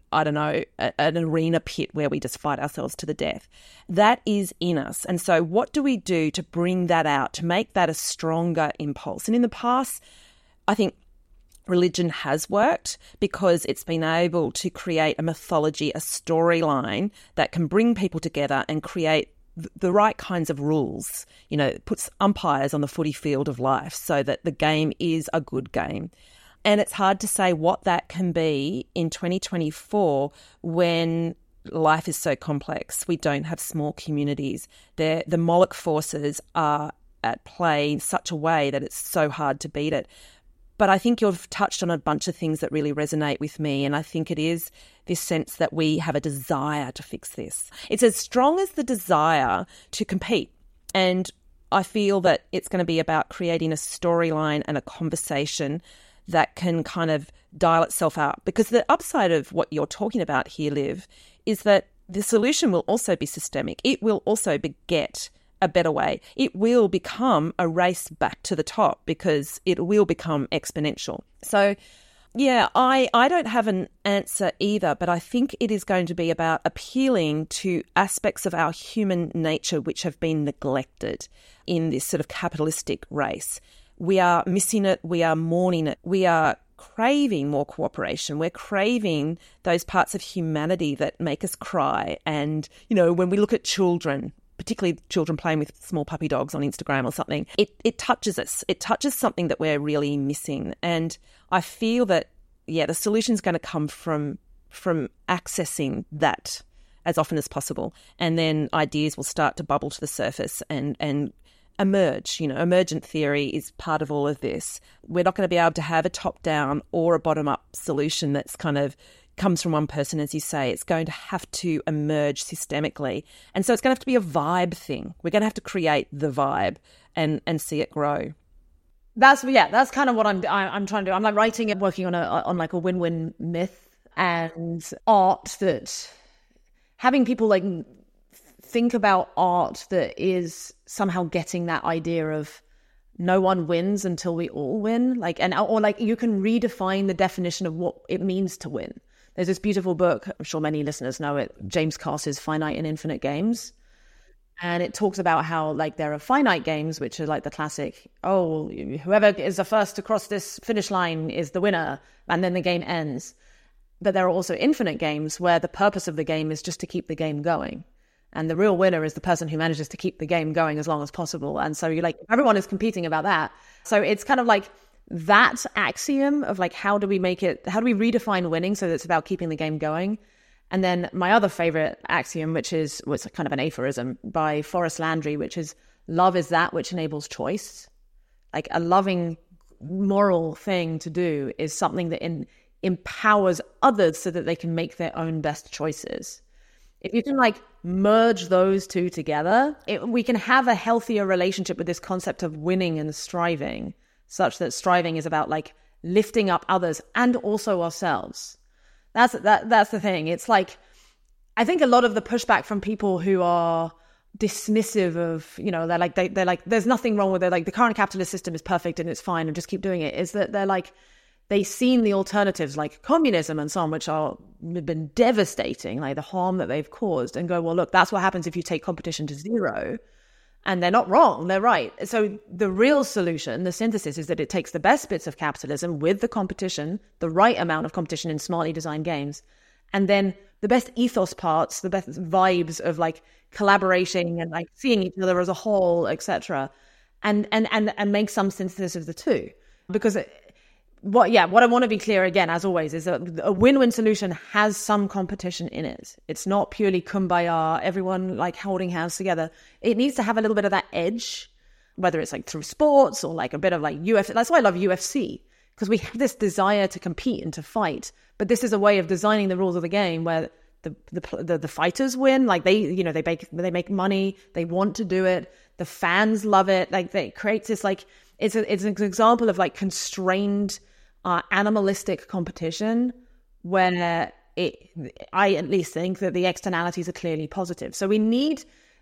an arena pit where we just fight ourselves to the death. That is in us. And so what do we do to bring that out, to make that a stronger impulse? And in the past, I think religion has worked because it's been able to create a mythology, a storyline that can bring people together and create the right kinds of rules. It puts umpires on the footy field of life so that the game is a good game. And it's hard to say what that can be in 2024 when life is so complex. We don't have small communities. The Moloch forces are at play in such a way that it's so hard to beat it. But I think you've touched on a bunch of things that really resonate with me. And I think it is this sense that we have a desire to fix this. It's as strong as the desire to compete. And I feel that it's going to be about creating a storyline and a conversation that can kind of dial itself out. Because the upside of what you're talking about here, Liv, is that the solution will also be systemic. It will also beget a better way. It will become a race back to the top because it will become exponential. So, yeah, I don't have an answer either, but I think it is going to be about appealing to aspects of our human nature which have been neglected in this sort of capitalistic race. We are missing it. We are mourning it. We are craving more cooperation. We're craving those parts of humanity that make us cry. And, you know, when we look at children, particularly children playing with small puppy dogs on Instagram or something, it touches us. It touches something that we're really missing. And I feel that, yeah, the solution is going to come from accessing that as often as possible. And then ideas will start to bubble to the surface and emerge. You know, emergent theory is part of all of this. We're not going to be able to have a top-down or a bottom-up solution that's kind of comes from one person, as you say. It's going to have to emerge systemically. And so it's going to have to be a vibe thing. We're going to have to create the vibe and see it grow. That's kind of what I'm trying to do. I'm like writing and working on like a win-win myth and art, that having people like think about art that is somehow getting that idea of no one wins until we all win. Like, or like you can redefine the definition of what it means to win. There's this beautiful book, I'm sure many listeners know it, James Cass's Finite and Infinite Games. And it talks about how like there are finite games, which are like the classic, oh, whoever is the first to cross this finish line is the winner, and then the game ends. But there are also infinite games where the purpose of the game is just to keep the game going. And the real winner is the person who manages to keep the game going as long as possible. And so you're like, everyone is competing about that. So it's kind of like that axiom of like, how do we redefine winning so that it's about keeping the game going? And then my other favorite axiom, which was kind of an aphorism by Forrest Landry, which is love is that which enables choice. Like a loving moral thing to do is something that empowers others so that they can make their own best choices. If you can like merge those two together, we can have a healthier relationship with this concept of winning and striving, such that striving is about like lifting up others and also ourselves. That's the thing. It's like, I think a lot of the pushback from people who are dismissive of, you know, they're like, there's nothing wrong with it. Like the current capitalist system is perfect and it's fine and just keep doing it. Is that they're like, they've seen the alternatives like communism and so on, which have been devastating, like the harm that they've caused, and go, well, look, that's what happens if you take competition to zero. And they're not wrong, they're right. So the real solution, the synthesis, is that it takes the best bits of capitalism with the competition, the right amount of competition in smartly designed games, and then the best ethos parts, the best vibes of like collaborating and like seeing each other as a whole, etc., and make some synthesis of the two. Because what I want to be clear again, as always, is that a win-win solution has some competition in it. It's not purely kumbaya, everyone like holding hands together. It needs to have a little bit of that edge, whether it's like through sports or like a bit of like UFC. That's why I love UFC, because we have this desire to compete and to fight. But this is a way of designing the rules of the game where the fighters win. Like they make money. They want to do it. The fans love it. Like it creates this like it's an example of like constrained animalistic competition where I at least think that the externalities are clearly positive. So we need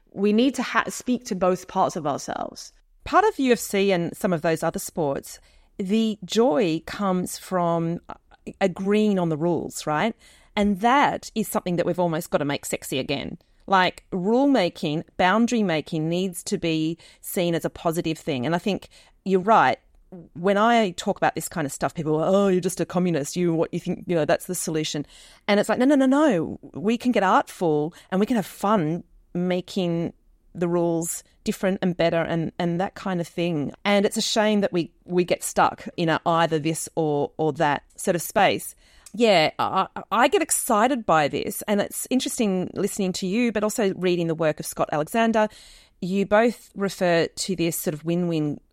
to speak to both parts of ourselves. Part of UFC and some of those other sports, the joy comes from agreeing on the rules, right? And that is something that we've almost got to make sexy again. Like rule making, boundary making needs to be seen as a positive thing. And I think you're right. When I talk about this kind of stuff, people are, oh, you're just a communist. What you think, that's the solution. And it's like, no. We can get artful and we can have fun making the rules different and better and that kind of thing. And it's a shame that we get stuck in either this or that sort of space. Yeah, I get excited by this. And it's interesting listening to you, but also reading the work of Scott Alexander. You both refer to this sort of win-win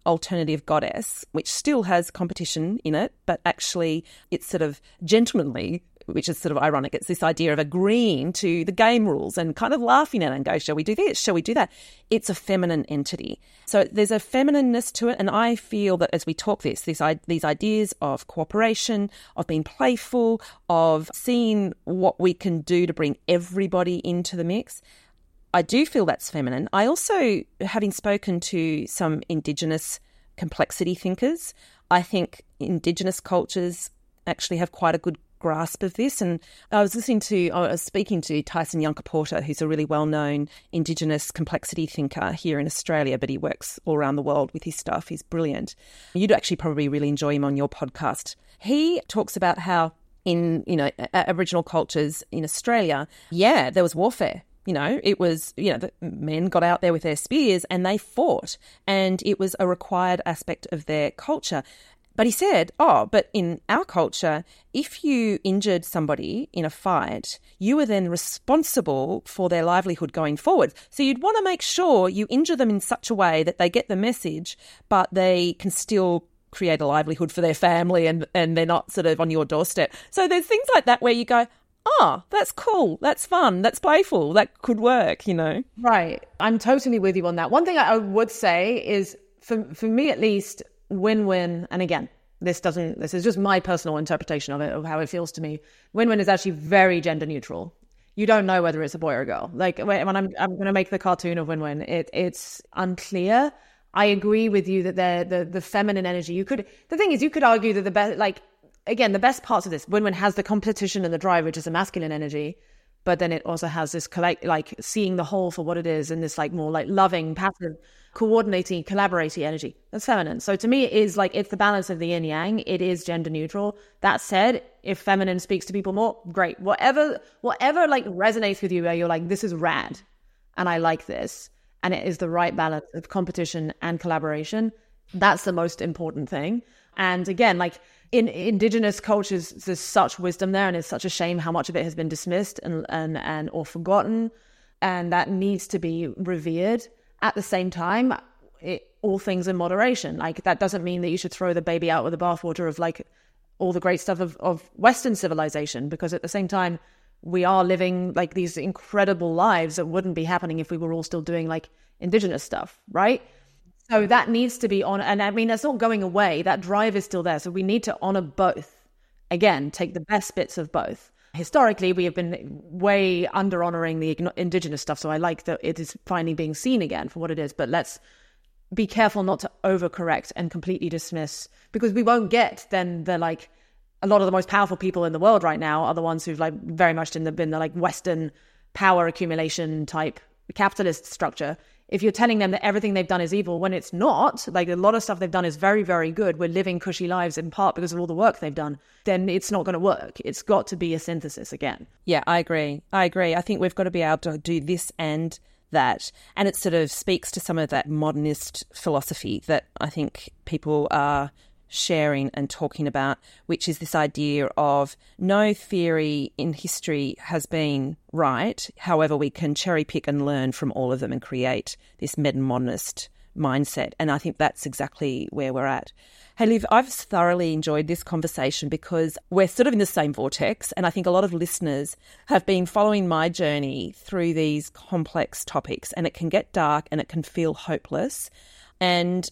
alternative goddess, which still has competition in it, but actually it's sort of gentlemanly, which is sort of ironic. It's this idea of agreeing to the game rules and kind of laughing at it and go, shall we do this? Shall we do that? It's a feminine entity. So there's a feminineness to it. And I feel that as we talk these ideas of cooperation, of being playful, of seeing what we can do to bring everybody into the mix, I do feel that's feminine. I also, having spoken to some Indigenous complexity thinkers, I think Indigenous cultures actually have quite a good grasp of this. And I was speaking to Tyson Yunkaporta, who's a really well-known Indigenous complexity thinker here in Australia, but he works all around the world with his stuff. He's brilliant. You'd actually probably really enjoy him on your podcast. He talks about how in, Aboriginal cultures in Australia, there was warfare. It was, the men got out there with their spears and they fought, and it was a required aspect of their culture. But he said, but in our culture, if you injured somebody in a fight, you were then responsible for their livelihood going forward. So you'd want to make sure you injure them in such a way that they get the message, but they can still create a livelihood for their family and they're not sort of on your doorstep. So there's things like that where you go, that's cool, that's fun, that's playful, that could work, Right. I'm totally with you on that. One thing I would say is, for me at least, win-win, and again, this is just my personal interpretation of it, of how it feels to me. Win-win is actually very gender neutral. You don't know whether it's a boy or a girl. Like when I'm going to make the cartoon of win-win, it's unclear. I agree with you that the feminine energy, you could argue that the best, the best parts of this, win-win has the competition and the drive, which is a masculine energy, but then it also has this seeing the whole for what it is, and this more loving, passive, coordinating, collaborating energy. That's feminine. So to me, it is it's the balance of the yin yang. It is gender neutral. That said, if feminine speaks to people more, great. Whatever resonates with you, where you're this is rad, and I like this, and it is the right balance of competition and collaboration. That's the most important thing. And again, in Indigenous cultures, there's such wisdom there, and it's such a shame how much of it has been dismissed and or forgotten, and that needs to be revered. At the same time, all things in moderation. That doesn't mean that you should throw the baby out with the bathwater of all the great stuff of Western civilization, because at the same time, we are living these incredible lives that wouldn't be happening if we were all still doing Indigenous stuff, right? So that needs to be on, and I mean, that's not going away. That drive is still there. So we need to honor both. Again, take the best bits of both. Historically, we have been way under honoring the Indigenous stuff. So I like that it is finally being seen again for what it is. But let's be careful not to overcorrect and completely dismiss, because we won't get then a lot of the most powerful people in the world right now are the ones who've very much been the Western power accumulation type capitalist structure. If you're telling them that everything they've done is evil, when it's not, a lot of stuff they've done is very, very good, we're living cushy lives in part because of all the work they've done, then it's not going to work. It's got to be a synthesis again. Yeah, I agree. I think we've got to be able to do this and that. And it sort of speaks to some of that modernist philosophy that I think people are sharing and talking about, which is this idea of no theory in history has been right. However, we can cherry pick and learn from all of them and create this modernist mindset. And I think that's exactly where we're at. Hey, Liv, I've thoroughly enjoyed this conversation because we're sort of in the same vortex. And I think a lot of listeners have been following my journey through these complex topics, and it can get dark and it can feel hopeless. And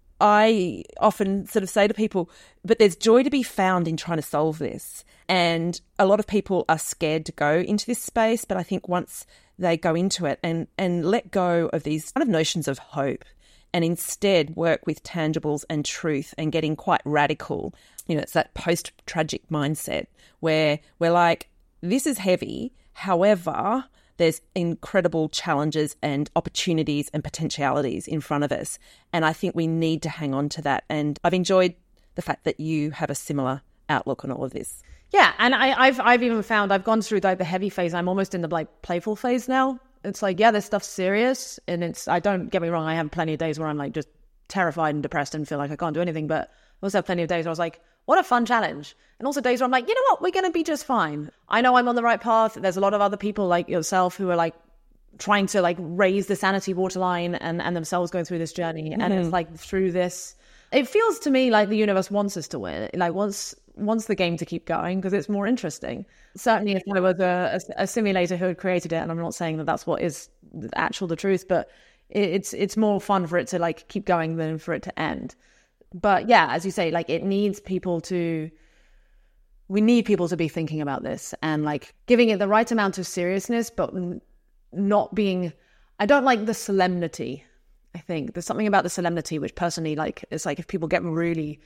I often sort of say to people, but there's joy to be found in trying to solve this. And a lot of people are scared to go into this space, but I think once they go into it and let go of these kind of notions of hope and instead work with tangibles and truth and getting quite radical, it's that post-tragic mindset where we're this is heavy, however, there's incredible challenges and opportunities and potentialities in front of us. And I think we need to hang on to that. And I've enjoyed the fact that you have a similar outlook on all of this. Yeah, and I've even found I've gone through the heavy phase. I'm almost in the playful phase now. It's this stuff's serious, and I don't get me wrong, I have plenty of days where I'm just terrified and depressed and feel like I can't do anything, but I also have plenty of days where I was what a fun challenge. And also days where I'm you know what, we're going to be just fine. I know I'm on the right path. There's a lot of other people like yourself who are trying to like raise the sanity waterline and themselves going through this journey. And it's like through this, it feels to me like the universe wants us to win. Like wants the game to keep going because it's more interesting. Certainly if there was a simulator who had created it, and I'm not saying that that's what is the truth, but it's more fun for it to like keep going than for it to end. But yeah, as you say, like we need people to be thinking about this and like giving it the right amount of seriousness, but not being, I don't like the solemnity. I think there's something about the solemnity, which personally, like, it's like if people get really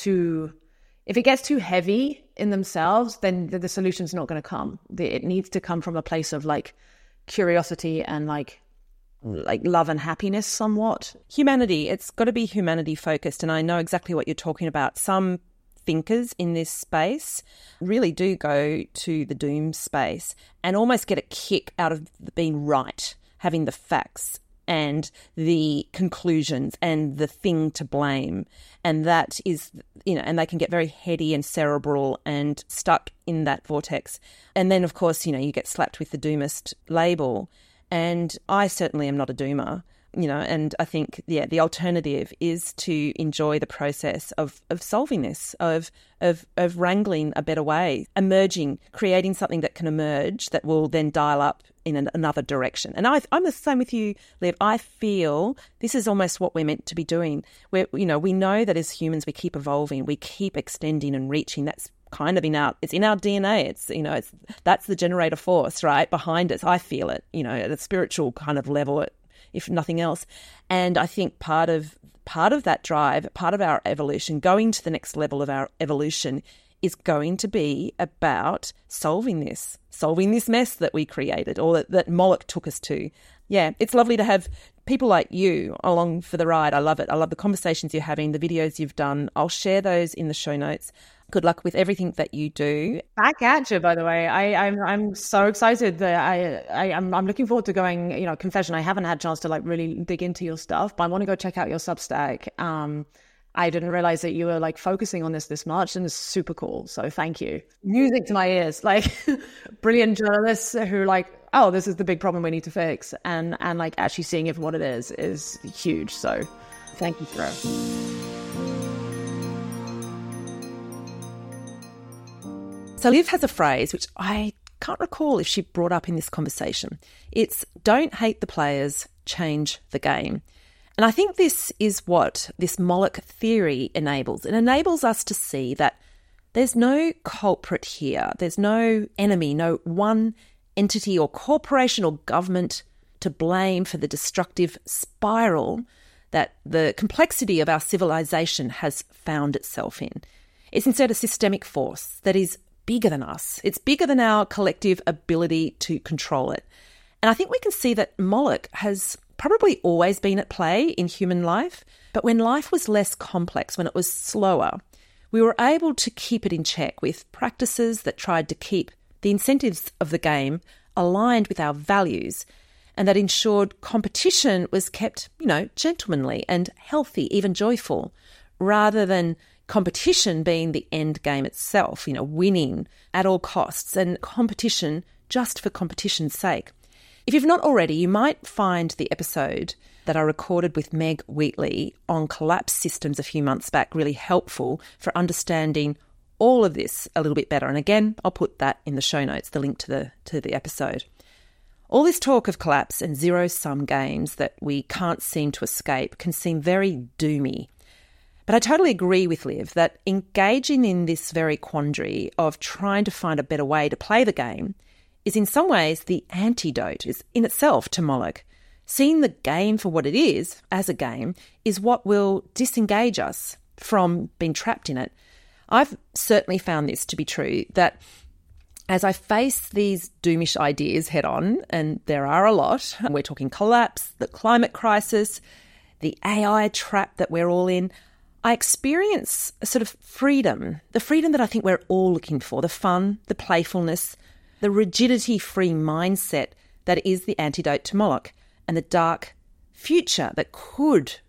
if it gets too heavy in themselves, then the solution's not going to come. It needs to come from a place of like curiosity and like love and happiness somewhat. Humanity, it's got to be humanity focused. And I know exactly what you're talking about. Some thinkers in this space really do go to the doom space and almost get a kick out of being right, having the facts and the conclusions and the thing to blame. And that is, and they can get very heady and cerebral and stuck in that vortex. And then, of course, you get slapped with the doomist label. And I certainly am not a doomer. And I think, the alternative is to enjoy the process of solving this, of wrangling a better way, emerging, creating something that can emerge that will then dial up in another direction. And I'm the same with you, Liv. I feel this is almost what we're meant to be doing. We know that as humans we keep evolving, we keep extending and reaching. That's kind of it's in our DNA. That's the generator force, right, behind us. I feel it, at a spiritual kind of level, if nothing else. And I think part of that drive, part of our evolution, going to the next level of our evolution, is going to be about solving this mess that we created, or that Moloch took us to. Yeah, it's lovely to have people like you along for the ride. I love it. I love the conversations you're having, the videos you've done. I'll share those in the show notes. Good luck with everything that you do. Back at you, by the way. I'm so excited that I'm looking forward to going. Confession, I haven't had a chance to like really dig into your stuff, but I want to go check out your Substack. I didn't realize that you were like focusing on this much, and it's super cool. So thank you. Music to my ears, like brilliant journalists who are like, oh, this is the big problem we need to fix, and like actually seeing it for what it is huge. So thank you, Fro. So Liv has a phrase which I can't recall if she brought up in this conversation. It's don't hate the players, change the game. And I think this is what this Moloch theory enables. It enables us to see that there's no culprit here. There's no enemy, no one entity or corporation or government to blame for the destructive spiral that the complexity of our civilization has found itself in. It's instead a systemic force that is bigger than us. It's bigger than our collective ability to control it. And I think we can see that Moloch has probably always been at play in human life, but when life was less complex, when it was slower, we were able to keep it in check with practices that tried to keep the incentives of the game aligned with our values, and that ensured competition was kept, gentlemanly and healthy, even joyful, rather than competition being the end game itself, winning at all costs, and competition just for competition's sake. If you've not already, you might find the episode that I recorded with Meg Wheatley on collapse systems a few months back really helpful for understanding all of this a little bit better. And again, I'll put that in the show notes, the link to the episode. All this talk of collapse and zero-sum games that we can't seem to escape can seem very doomy. But I totally agree with Liv that engaging in this very quandary of trying to find a better way to play the game is in some ways the antidote is in itself to Moloch. Seeing the game for what it is, as a game, is what will disengage us from being trapped in it. I've certainly found this to be true, that as I face these doomish ideas head on, and there are a lot, we're talking collapse, the climate crisis, the AI trap that we're all in, I experience a sort of freedom, the freedom that I think we're all looking for, the fun, the playfulness, the rigidity-free mindset that is the antidote to Moloch, and the dark future that could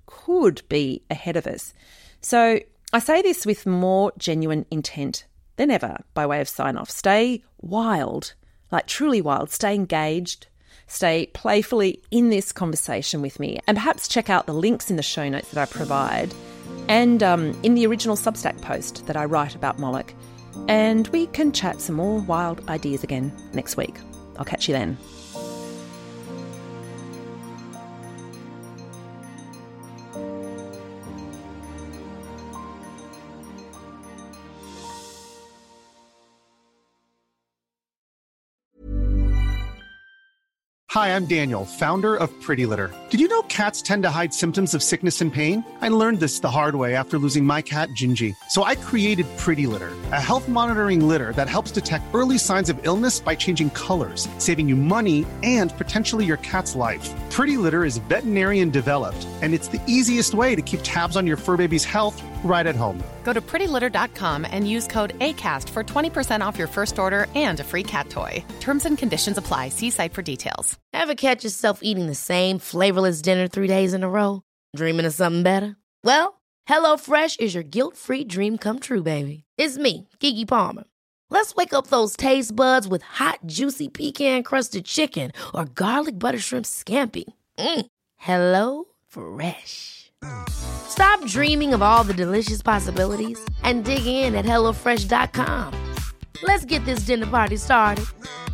be ahead of us. So I say this with more genuine intent than ever by way of sign-off. Stay wild, like truly wild. Stay engaged. stay playfully in this conversation with me, and perhaps check out the links in the show notes that I provide and in the original Substack post that I write about Moloch. And we can chat some more wild ideas again next week. I'll catch you then. Hi, I'm Daniel, founder of Pretty Litter. Did you know cats tend to hide symptoms of sickness and pain? I learned this the hard way after losing my cat, Gingy. So I created Pretty Litter, a health monitoring litter that helps detect early signs of illness by changing colors, saving you money and potentially your cat's life. Pretty Litter is veterinarian developed, and it's the easiest way to keep tabs on your fur baby's health right at home. Go to prettylitter.com and use code ACAST for 20% off your first order and a free cat toy. Terms and conditions apply. See site for details. Ever catch yourself eating the same flavorless dinner 3 days in a row? Dreaming of something better? Well, HelloFresh is your guilt-free dream come true, baby. It's me, Keke Palmer. Let's wake up those taste buds with hot, juicy pecan-crusted chicken or garlic butter shrimp scampi. HelloFresh. Stop dreaming of all the delicious possibilities and dig in at HelloFresh.com. Let's get this dinner party started.